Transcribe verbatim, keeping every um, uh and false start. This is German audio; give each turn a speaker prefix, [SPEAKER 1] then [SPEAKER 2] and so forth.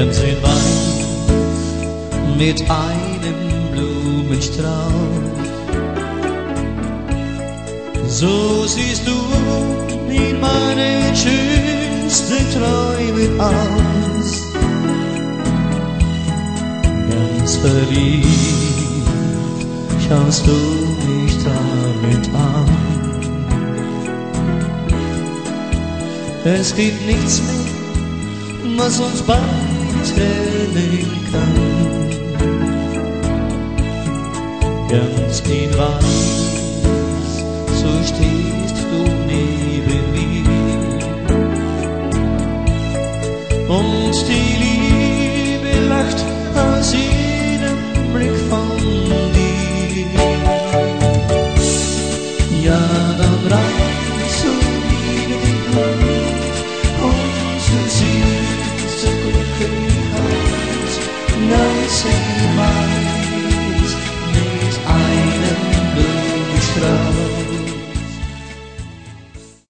[SPEAKER 1] ganz in Wein mit einem Blumenstrauß. So siehst du in meinen schönsten Träumen aus. Ganz verliebt schaust du mich damit an. Es gibt nichts mehr, was uns beide trennen kann. Ganz in Weiß, so stehst du neben mir und die